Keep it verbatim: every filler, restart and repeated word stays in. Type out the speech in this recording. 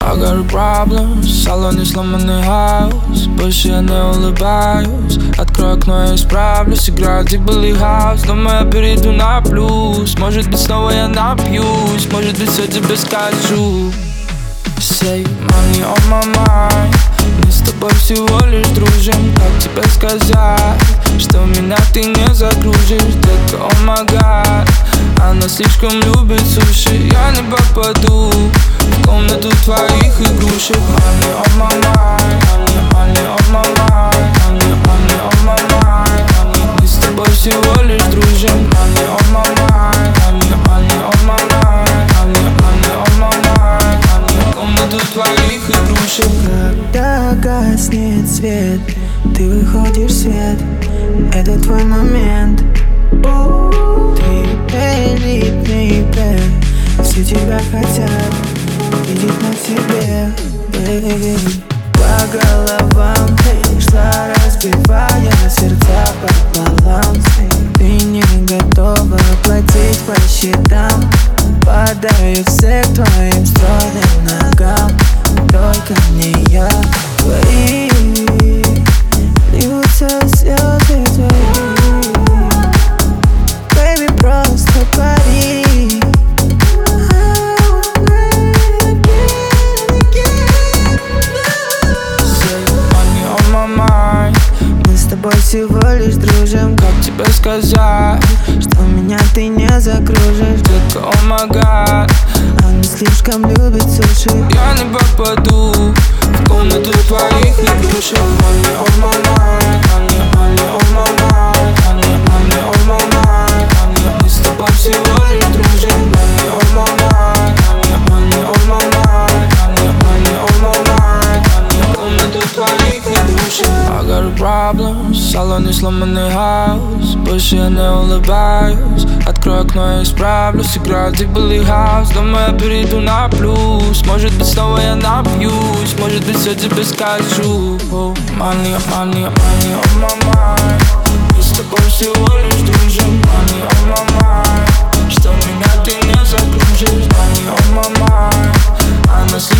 I got a problem, в салоне сломанный хаус. Больше я не улыбаюсь. Открой окно, я исправлюсь. Играет где был и хаус. Думаю, я перейду на плюс. Может быть, снова я напьюсь. Может быть, все тебе скажу. Say money on my mind. Мы с тобой всего лишь дружим. Как тебе сказать, что меня ты не загрузишь? Детка, oh my god, она слишком любит суши. Я не попаду в комнату твоих игрушек. Money on my mind, money, money on my mind, money, money on my mind, money. Мы с тобой всего лишь дружим. Money on my mind, money, money on my mind, money, money on my mind, money. Комнату твоих игрушек. Когда гаснет свет, ты выходишь в свет. Это твой момент. Ты элитный бэк. Все тебя хотят видеть на себе, baby. По головам ты шла, разбивая сердца пополам. Ты не готова платить по счетам. Падаю все к твоим стройным ногам. Только не я. Твои льются слезы твои. Baby, просто пари. Мы с тобой всего лишь дружим. Как тебе сказать, что меня ты не закружишь? детка, oh my god, она слишком любит суши. я не попаду в комнату твоих игрушек. Money on my mind, money, money on my mind, money, money on my mind, money. Мы с тобой всего лишь дружим. Money on my mind, money, money on my mind, money, money on my mind, money. Комнату твоих игрушек. I got a problem, в салоне сломанный хаус. Больше я не улыбаюсь. Открой окно, я исправлюсь. Играет где был и хаус. Думаю, я перейду на плюс. Может быть, снова я напьюсь. Может быть, все тебе скажу. Oh, money, money, money on my mind. Мы с тобой всего лишь дружим. Money on my mind. Что меня ты не загрузишь. Money on my mind. Она